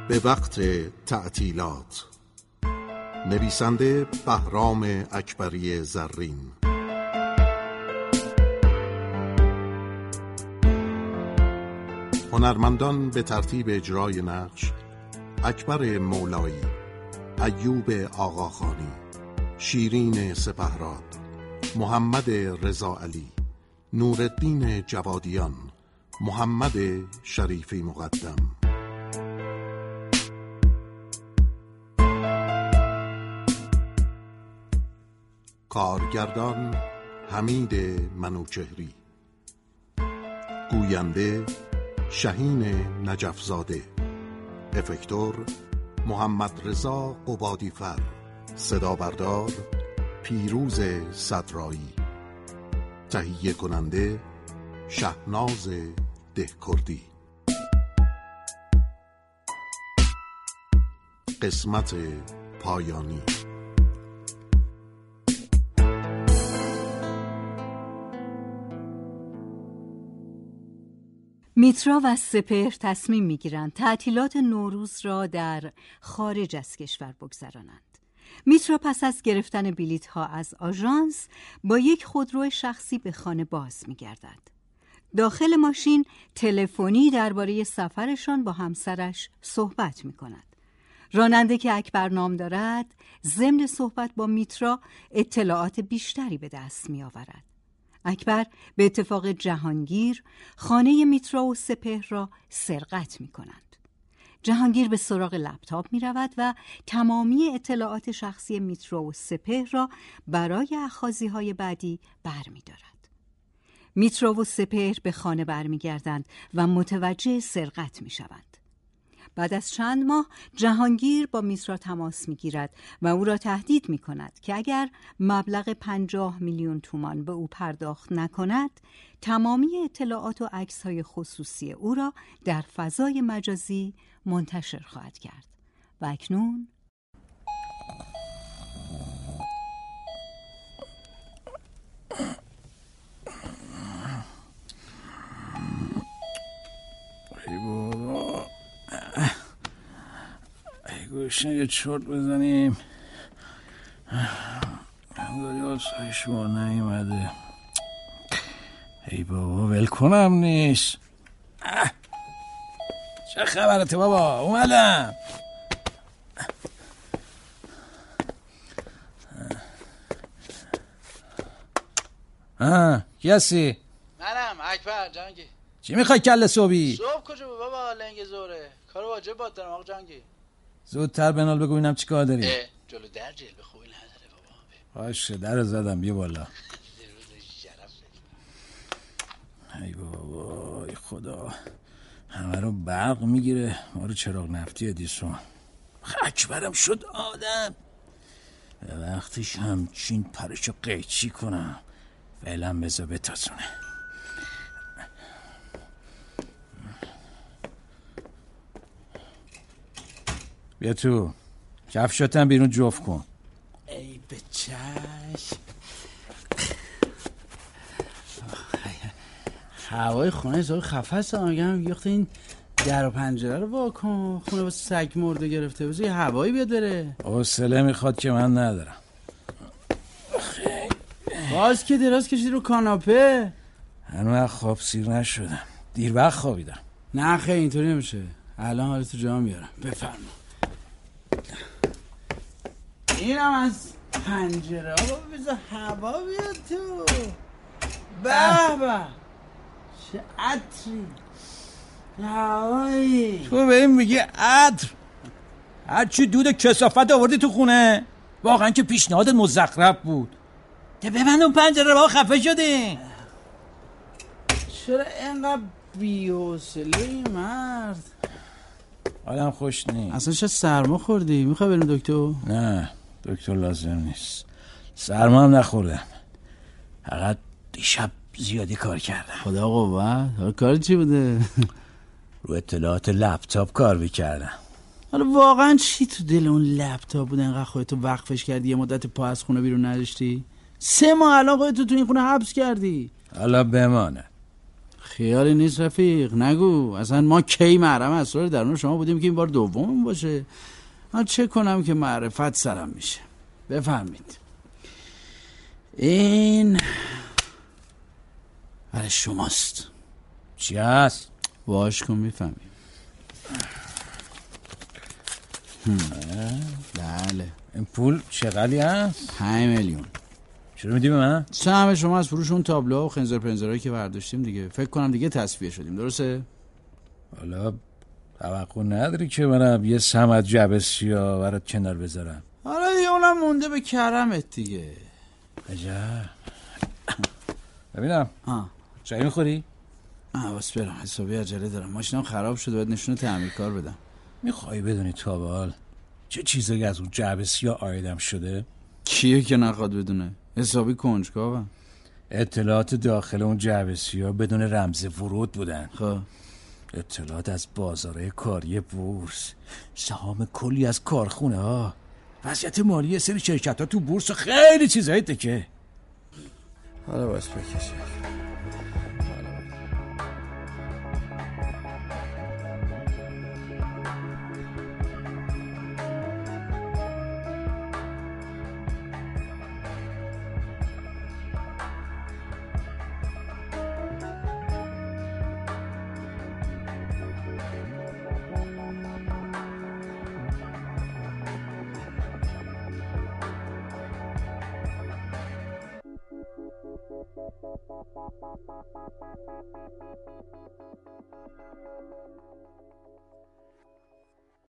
به وقت تعطیلات. نویسنده بهرام اکبری زرین. هنرمندان به ترتیب اجرای نقش: اکبر مولایی، ایوب آقاخانی، شیرین سپهراد، محمد رضا علی، نورالدین جوادیان، محمد شریفی مقدم. کارگردان حمید منوچهری. گوینده شهین نجفزاده. افکتور محمد رضا قبادیفر. صدا بردار پیروز صدرایی. تهیه کننده شهناز دهکردی. قسمت پایانی. میترا و سپهر تصمیم میگیرند تعطیلات نوروز را در خارج از کشور بگذرانند. میترا پس از گرفتن بلیط‌ها از آژانس با یک خودرو شخصی به خانه باز میگردد. داخل ماشین تلفنی درباره سفرشان با همسرش صحبت میکند. راننده که اکبر نام دارد، ضمن صحبت با میترا اطلاعات بیشتری به دست میآورد. اکبر به اتفاق جهانگیر خانه میترا و سپهر را سرقت می کنند. جهانگیر به سراغ لپتاپ می رود و تمامی اطلاعات شخصی میترا و سپهر را برای اخاذی های بعدی بر می دارد. میترا و سپهر به خانه بر می گردند و متوجه سرقت می شوند. بعد از چند ماه جهانگیر با میترا تماس میگیرد و او را تهدید میکند که اگر مبلغ 50 میلیون تومان به او پرداخت نکند، تمامی اطلاعات و عکس‌های خصوصی او را در فضای مجازی منتشر خواهد کرد. و اکنون گوشنه یه چرت بزنیم. همداری آسای شما نیومده. ای بابا ول کنم نیست. چه خبرته بابا؟ اومدم. کی هستی؟ منم اکبر جنگی. چی میخوای کله صبحی؟ صبح کجا بابا؟ لنگ زوره. کار واجب باد دارم آقا جنگی. زودتر بنال بگو اینم چی کار داری؟ جلو در جلوه خوبی نداره بابا. باشه در زدم بیا بالا. ای بابا ای خدا، همه رو برق میگیره، ما رو چراغ نفتی ادیسون. اکبرم شد آدم. وقتش همچین پرشو قیچی کنم. فعلا بذار بتازونه. بیا تو، کفشاتم بیرون جفت کن. ای به چشم. هوای خونه زور خفص آگم یخت این در و پنجره رو واکن. خونه با سگ مرده گرفته بزن یه هوایی بیاد بره. حوصله میخواد که من ندارم. باز که دراز کشید رو کاناپه. هنوز خواب سیر نشدم، دیر وقت خوابیدم. نه خیلی اینطوری نمیشه، الان حالتو جا میارم. بفرما. اینم از پنجره ها بذار هوا بیاد تو. به به چه عطری، هوایی. تو به این میگه عطر؟ هرچی دود کثافت آوردی تو خونه. واقعا که پیشنهادت مزخرف بود. ده ببند اون پنجره با خفه شدی. چرا اینقدر بی‌حوصله مرد؟ حالم خوش نیست. اصلا چه سرما خوردی؟ میخوای بریم دکتر؟ نه دکتر لازم نیست، سرما هم نخوردم، فقط دیشب زیادی کار کردم. خدا قوت. کار چی بوده؟ رو اطلاعات لپتاپ کار میکردم. حالا واقعا چی تو دل اون لپتاپ بود انقدر خودتو وقفش کردی یه مدت پا از خونه بیرون نداشتی؟ 3 ماه الان خودتو تو این خونه حبس کردی. حالا بمانه. خیالی نیست رفیق، نگو. اصلا ما کی محرم اسرار درون شما بودیم که این بار دوممون باشه؟ من چه کنم که معرفت سرم میشه. بفهمید این برای شماست. چی هست؟ واش کن میفهمیم. بله. این پول چقدری هست؟ 5 میلیون. چرا میدی به من؟ سهم شما از فروش اون تابلوها و خنزر پنزرهایی که برداشتیم دیگه. فکر کنم دیگه تصفیه شدیم، درسته؟ حالا توقع نداری که منم یه سهم از جعبه سیاه برات کنار بذارم؟ حالا دیگه اونم مونده به کرمت دیگه. عجب. ببینم چای میخوری؟ بس برم، حسابی عجله دارم. ماشینم خراب شده، باید نشونه تعمیرکار بدم. میخوای بدونی تا به حال چه چیزایی از اون جعبه سیاه آیدم شده؟ کیه که نخواد بدونه؟ حسابی کنجکاوم. اطلاعات داخل اون جعبه سیاه بدون رمز ورود بودن. خب اطلاعات از بازارهای کاری بورس، سهام کلی از کارخونه ها، وضعیت مالی سری شرکت ها تو بورس و خیلی چیزهای دیگه. حالا باید بکشی.